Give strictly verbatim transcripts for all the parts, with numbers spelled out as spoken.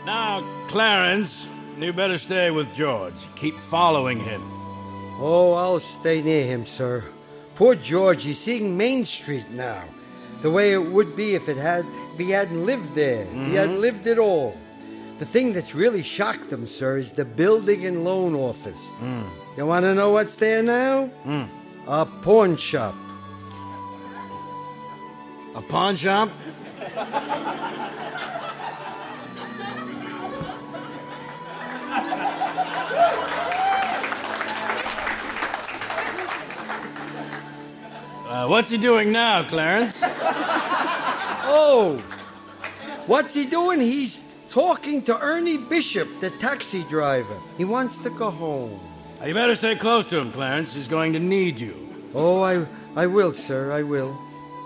Now, Clarence, you better stay with George. Keep following him. Oh, I'll stay near him, sir. Poor George, he's seeing Main Street now. The way it would be if it had if he hadn't lived there. Mm-hmm. If he hadn't lived at all. The thing that's really shocked them, sir, is the building and loan office. Mm. You want to know what's there now? Mm. A pawn shop. A pawn shop? uh, what's he doing now, Clarence? Oh, what's he doing? He's talking to Ernie Bishop, the taxi driver. He wants to go home. You better stay close to him, Clarence. He's going to need you. Oh, I, I will, sir, I will.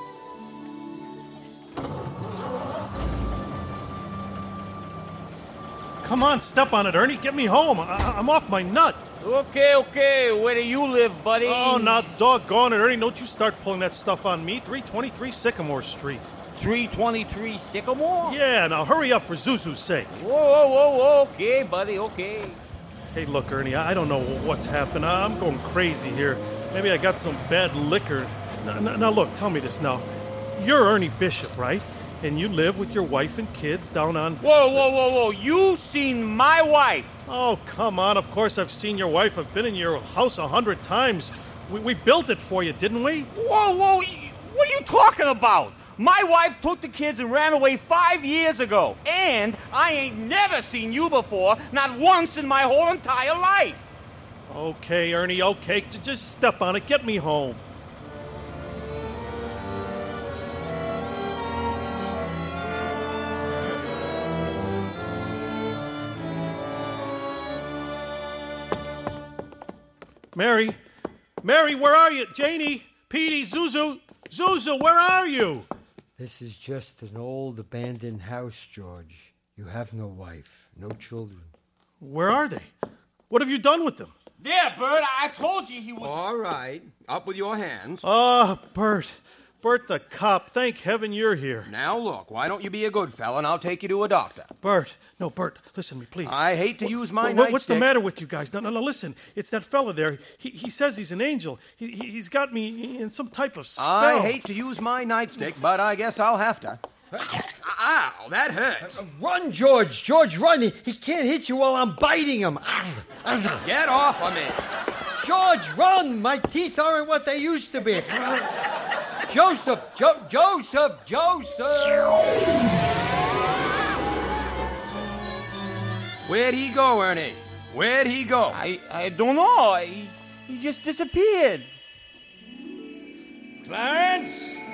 Come on, step on it, Ernie. Get me home. I- I'm off my nut. Okay, okay. Where do you live, buddy? Oh, now doggone it, Ernie. Don't you start pulling that stuff on me. three twenty-three Sycamore Street. three twenty-three Sycamore? Yeah, now hurry up for Zuzu's sake. Whoa, whoa, whoa, whoa. Okay, buddy, okay. Hey, look, Ernie, I don't know what's happened. I'm going crazy here. Maybe I got some bad liquor. Now, now look, tell me this now. You're Ernie Bishop, right? And you live with your wife and kids down on... Whoa, whoa, whoa, whoa. You seen my wife? Oh, come on. Of course I've seen your wife. I've been in your house a hundred times. We, we built it for you, didn't we? Whoa, whoa. What are you talking about? My wife took the kids and ran away five years ago. And I ain't never seen you before, not once in my whole entire life. Okay, Ernie, okay. J- Just step on it. Get me home. Mary, Mary, where are you? Janie, Petey, Zuzu, Zuzu, where are you? This is just an old abandoned house, George. You have no wife, no children. Where are they? What have you done with them? There, Bert, I told you he was... All right, up with your hands. Oh, Bert. Bert the cop, thank heaven you're here. Now look, why don't you be a good fella and I'll take you to a doctor? Bert, no, Bert, listen to me, please. I hate to Wh- use my wh- nightstick. What's the matter with you guys? No, no, no, listen. It's that fella there. He he says he's an angel. He, he, he's got me in some type of spell. I hate to use my nightstick, but I guess I'll have to. Ow, that hurts. Uh, run, George. George, run. He, he can't hit you while I'm biting him. Get off of me. George, run. My teeth aren't what they used to be. Joseph, jo- Joseph, Joseph. Where'd he go, Ernie? Where'd he go? I, I don't know. He, he just disappeared. Clarence?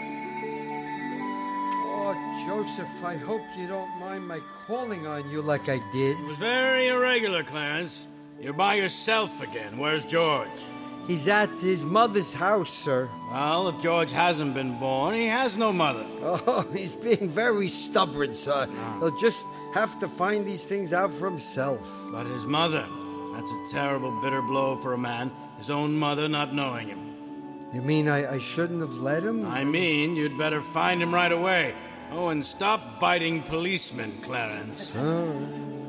Oh, Joseph, I hope you don't mind my calling on you like I did. It was very irregular, Clarence. You're by yourself again. Where's George? He's at his mother's house, sir. Well, if George hasn't been born, he has no mother. Oh, he's being very stubborn, sir. He'll just have to find these things out for himself. But his mother, that's a terrible, bitter blow for a man. His own mother not knowing him. You mean I, I shouldn't have let him? I mean, you'd better find him right away. Oh, and stop biting policemen, Clarence. Oh.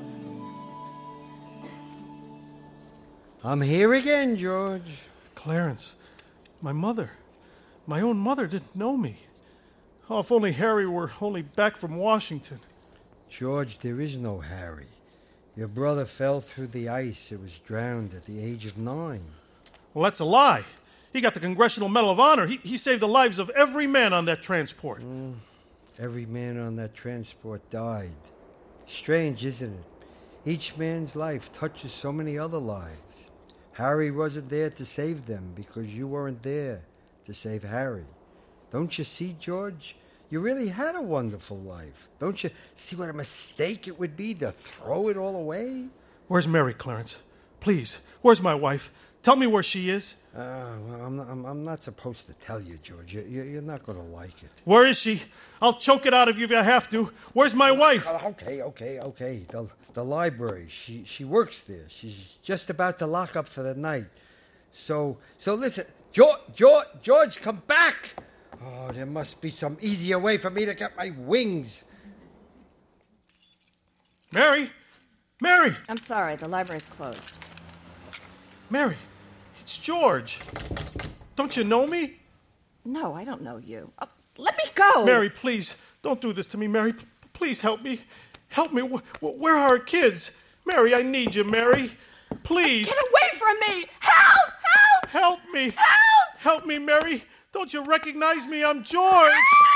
I'm here again, George. Clarence, my mother. My own mother didn't know me. Oh, if only Harry were only back from Washington. George, there is no Harry. Your brother fell through the ice. It was drowned at the age of nine. Well, that's a lie. He got the Congressional Medal of Honor. He, he saved the lives of every man on that transport. Mm, every man on that transport died. Strange, isn't it? Each man's life touches so many other lives. Harry wasn't there to save them because you weren't there to save Harry. Don't you see, George? You really had a wonderful life. Don't you see what a mistake it would be to throw it all away? Where's Mary, Clarence? Please, where's my wife? Tell me where she is. Uh, well, I'm, not, I'm, I'm not supposed to tell you, George. You, you, you're not going to like it. Where is she? I'll choke it out of you if I have to. Where's my wife? Uh, okay, okay, okay. The, the library. She she works there. She's just about to lock up for the night. So, so listen. George, George, George, come back. Oh, there must be some easier way for me to get my wings. Mary! Mary! I'm sorry, the library's closed. Mary, it's George. Don't you know me? No, I don't know you. Oh, let me go! Mary, please, don't do this to me, Mary. P- please help me. Help me. W- w- where are our kids? Mary, I need you, Mary. Please. Get away from me! Help! Help! Help me. Help! Help me, Mary. Don't you recognize me? I'm George.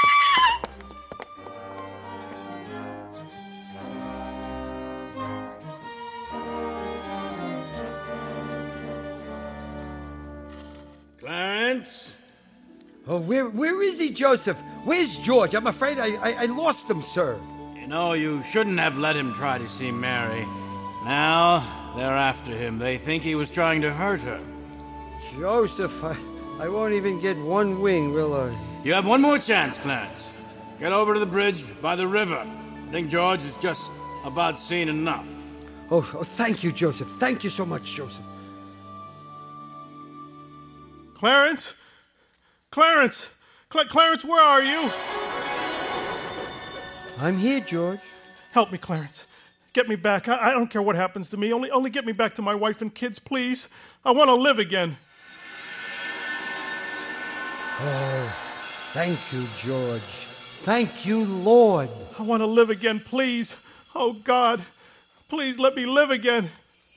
Clarence? Oh, where where is he, Joseph? Where's George? I'm afraid I, I, I lost him, sir. You know, you shouldn't have let him try to see Mary. Now, they're after him. They think he was trying to hurt her. Joseph, I, I won't even get one wing, will I? You have one more chance, Clarence. Get over to the bridge by the river. I think George has just about seen enough. Oh, oh, thank you, Joseph. Thank you so much, Joseph. Clarence? Clarence! Cl- Clarence, where are you? I'm here, George. Help me, Clarence. Get me back. I, I don't care what happens to me. Only, only get me back to my wife and kids, please. I want to live again. Oh, thank you, George. Thank you, Lord. I want to live again, please. Oh, God. Please let me live again.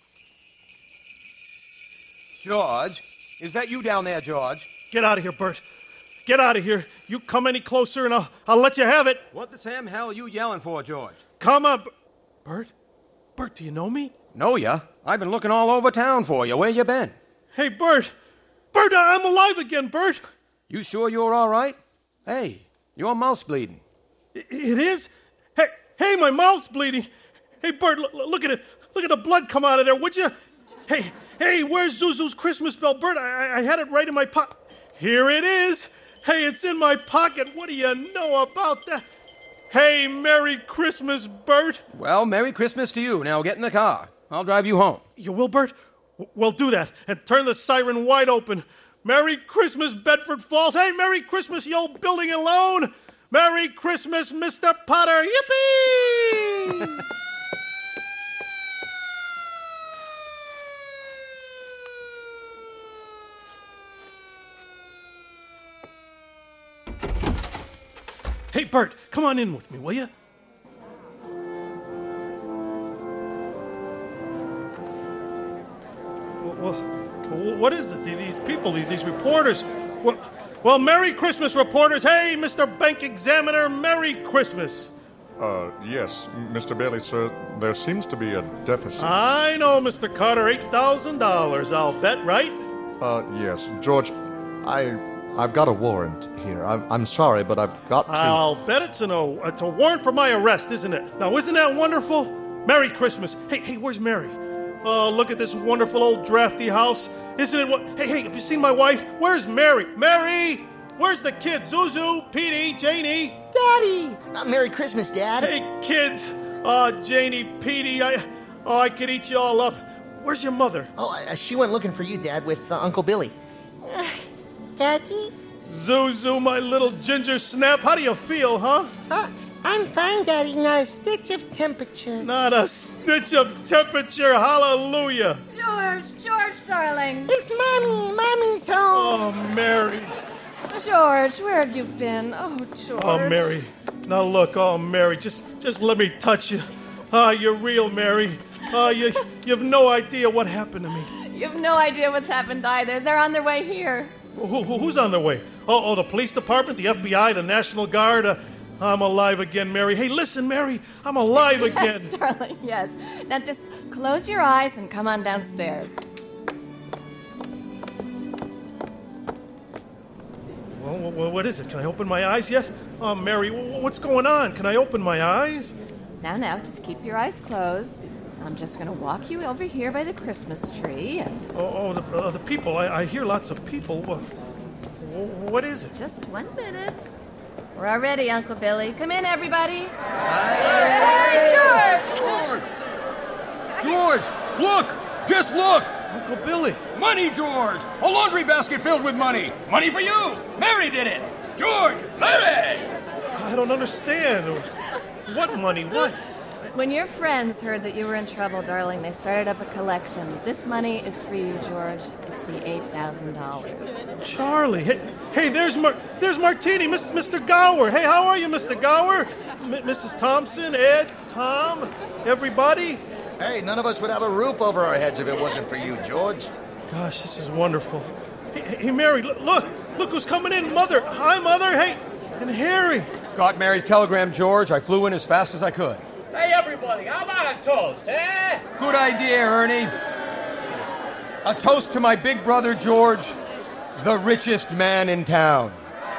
George? Is that you down there, George? Get out of here, Bert. Get out of here. You come any closer and I'll, I'll let you have it. What the Sam hell are you yelling for, George? Come up. Bert? Bert, do you know me? Know ya? I've been looking all over town for you. Where you been? Hey, Bert. Bert, I'm alive again, Bert. You sure you're all right? Hey, your mouth's bleeding. I- It is? Hey, hey, my mouth's bleeding. Hey, Bert, look, look at it. Look at the blood come out of there, would you? Hey, hey, where's Zuzu's Christmas bell? Bert, I, I had it right in my pocket. Here it is. Hey, it's in my pocket. What do you know about that? Hey, Merry Christmas, Bert. Well, Merry Christmas to you. Now get in the car. I'll drive you home. You will, Bert? W- Well, do that. And turn the siren wide open. Merry Christmas, Bedford Falls. Hey, Merry Christmas, you old building and loan. Merry Christmas, Mister Potter. Yippee! Hey, Bert, come on in with me, will you? Well, well, what is it? These people, these, these reporters. Well, well, Merry Christmas, reporters. Hey, Mister Bank Examiner, Merry Christmas. Uh, yes, Mister Bailey, sir, there seems to be a deficit. I know, Mister Carter, eight thousand dollars, I'll bet, right? Uh, yes, George, I, I've got a warrant here. I'm, I'm sorry, but I've got to... I'll bet it's, an, a, it's a warrant for my arrest, isn't it? Now, isn't that wonderful? Merry Christmas. Hey, hey, where's Mary? Oh, look at this wonderful old drafty house. Isn't it what... Hey, hey, have you seen my wife? Where's Mary? Mary! Where's the kids? Zuzu, Petey, Janie? Daddy! Uh, Merry Christmas, Dad. Hey, kids. Oh, Janie, Petey, I... Oh, I could eat you all up. Where's your mother? Oh, uh, she went looking for you, Dad, with uh, Uncle Billy. Uh, Daddy? Zuzu, my little ginger snap. How do you feel, huh? Uh, I'm fine, Daddy. Not a stitch of temperature. Not a stitch of temperature. Hallelujah. George, George, darling. It's Mommy. Mommy's home. Oh, Mary. George, where have you been? Oh, George. Oh, Mary. Now look, oh, Mary, just just let me touch you. Ah, you're real, Mary. Ah, you, you have no idea what happened to me. You have no idea what's happened either. They're on their way here. Who, who, who's on their way? Oh, oh, the police department, the F B I, the National Guard. Uh, I'm alive again, Mary. Hey, listen, Mary, I'm alive again. Yes, darling, yes. Now just close your eyes and come on downstairs. Well, well, what is it? Can I open my eyes yet? Oh, Mary, what's going on? Can I open my eyes? Now, now, just keep your eyes closed. I'm just going to walk you over here by the Christmas tree and... Oh, oh the, uh, the people. I, I hear lots of people. What, what is it? Just one minute. We're all ready, Uncle Billy. Come in, everybody. Hey, George! George! George, look! Just look! Uncle Billy. Money, George! A laundry basket filled with money! Money for you! Mary did it! George, Mary! I don't understand. What money? What? When your friends heard that you were in trouble, darling, they started up a collection. This money is for you, George. It's the eight thousand dollars. Charlie, hey, hey, there's Mar- there's Martini, Miss- Mister Gower. Hey, how are you, Mister Gower? M- Missus Thompson, Ed, Tom, everybody? Hey, none of us would have a roof over our heads if it wasn't for you, George. Gosh, this is wonderful. Hey, hey Mary, look, look, look who's coming in. Mother, hi, Mother. Hey, and Harry. Got Mary's telegram, George. I flew in as fast as I could. Hey, everybody, how about a toast, eh? Good idea, Ernie. A toast to my big brother, George, the richest man in town.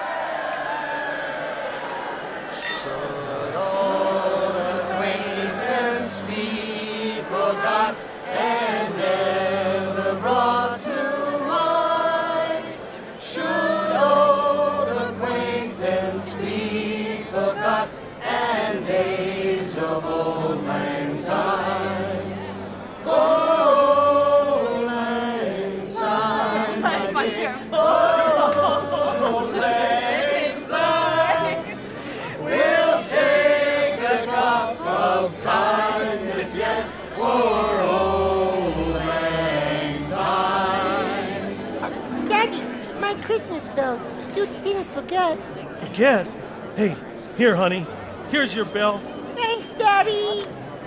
Should old acquaintance be forgot and never brought to mind? Should old acquaintance be forgot and days of old lang syne? For old lang syne, my dear, old lang syne will take a drop of kindness yet for old lang syne. Daddy, my Christmas bell. You didn't forget. Forget? Hey, here, honey. Here's your bell. Thanks, Daddy.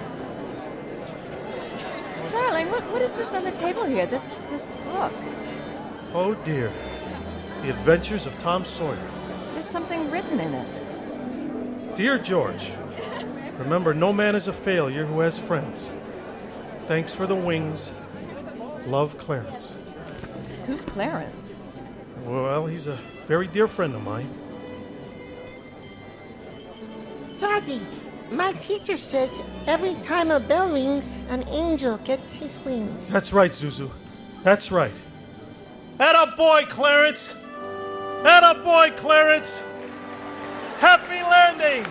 Darling, what, what is this on the table here? This this book. Oh, dear. The Adventures of Tom Sawyer. There's something written in it. Dear George, remember, no man is a failure who has friends. Thanks for the wings. Love, Clarence. Who's Clarence? Well, he's a very dear friend of mine. Daddy, my teacher says every time a bell rings, an angel gets his wings. That's right, Zuzu. That's right. Atta boy, Clarence! Atta boy, Clarence! Happy landing!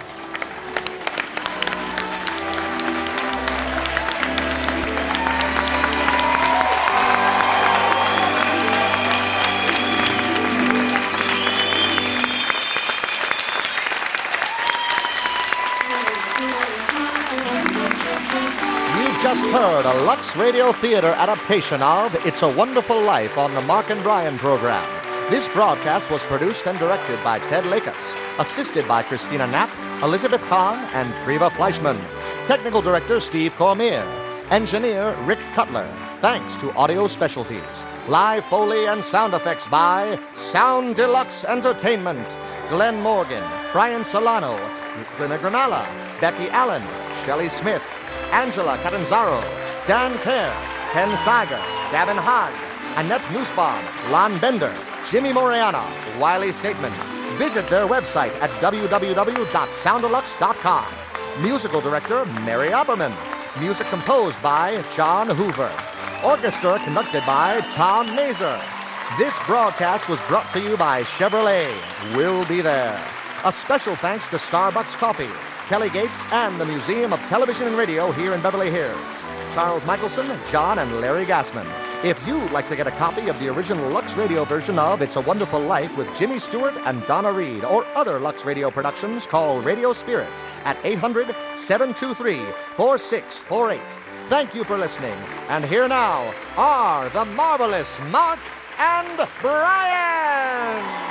Just heard a Lux Radio Theater adaptation of It's a Wonderful Life on the Mark and Brian program. This broadcast was produced and directed by Ted Lakis, assisted by Christina Knapp, Elizabeth Hahn, and Priva Fleischman. Technical director Steve Cormier. Engineer Rick Cutler. Thanks to Audio Specialties. Live Foley and sound effects by Sound Deluxe Entertainment. Glenn Morgan, Brian Solano, Glenna Granalla, Becky Allen, Shelley Smith, Angela Catanzaro, Dan Kerr, Ken Steiger, Gavin Haag, Annette Nussbaum, Lon Bender, Jimmy Moriana, Wiley Stateman. Visit their website at w w w dot sound deluxe dot com. Musical director Mary Opperman. Music composed by John Hoover. Orchestra conducted by Tom Mazer. This broadcast was brought to you by Chevrolet. We'll be there. A special thanks to Starbucks Coffee, Kelly Gates, and the Museum of Television and Radio here in Beverly Hills. Charles Michelson, John, and Larry Gassman. If you'd like to get a copy of the original Lux Radio version of It's a Wonderful Life with Jimmy Stewart and Donna Reed, or other Lux Radio productions, call Radio Spirits at eight hundred, seven two three, four six four eight. Thank you for listening. And here now are the marvelous Mark and Brian!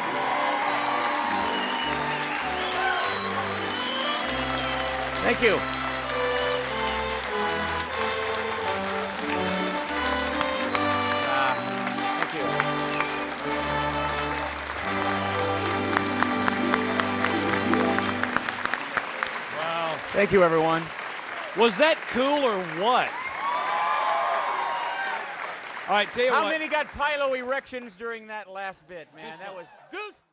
Thank you. Uh, thank you. Wow. Thank you, everyone. Was that cool or what? All right, tell you How what. many got pylo erections during that last bit, man? That was goose.